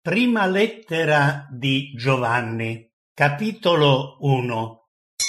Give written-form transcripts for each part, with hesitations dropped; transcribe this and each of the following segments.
Prima lettera di Giovanni, capitolo 1.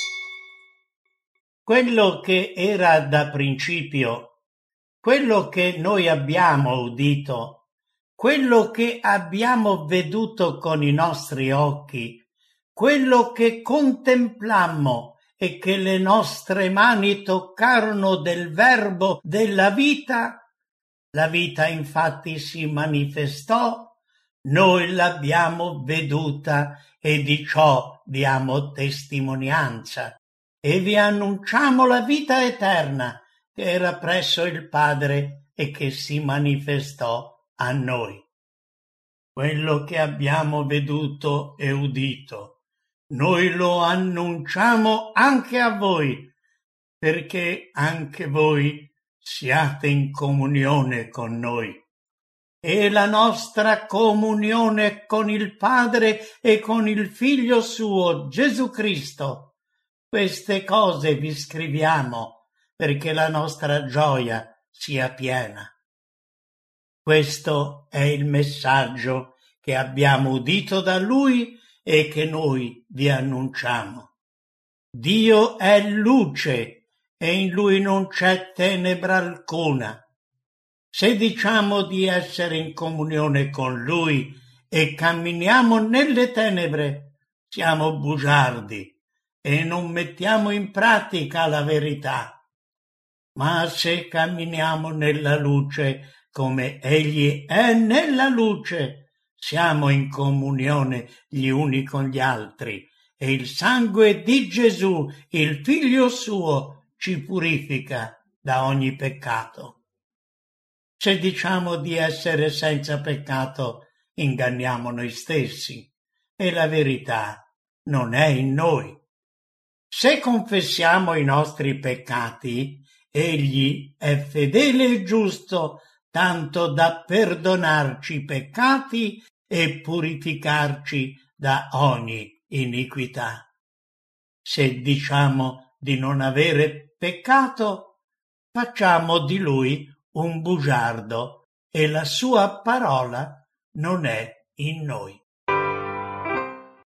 Quello che era da principio, quello che noi abbiamo udito, quello che abbiamo veduto con i nostri occhi, quello che contemplammo e che le nostre mani toccarono del Verbo della vita, la vita infatti si manifestò, noi l'abbiamo veduta e di ciò diamo testimonianza e vi annunciamo la vita eterna che era presso il Padre e che si manifestò a noi. Quello che abbiamo veduto e udito, noi lo annunciamo anche a voi, perché anche voi siate in comunione con noi. E la nostra comunione con il Padre e con il Figlio suo, Gesù Cristo. Queste cose vi scriviamo perché la nostra gioia sia piena. Questo è il messaggio che abbiamo udito da Lui e che noi vi annunciamo. Dio è luce e in Lui non c'è tenebra alcuna. Se diciamo di essere in comunione con Lui e camminiamo nelle tenebre, siamo bugiardi e non mettiamo in pratica la verità. Ma se camminiamo nella luce come Egli è nella luce, siamo in comunione gli uni con gli altri e il sangue di Gesù, il Figlio suo, ci purifica da ogni peccato. Se diciamo di essere senza peccato, inganniamo noi stessi e la verità non è in noi. Se confessiamo i nostri peccati, Egli è fedele e giusto, tanto da perdonarci i peccati e purificarci da ogni iniquità. Se diciamo di non avere peccato, facciamo di Lui un bugiardo e la sua parola non è in noi.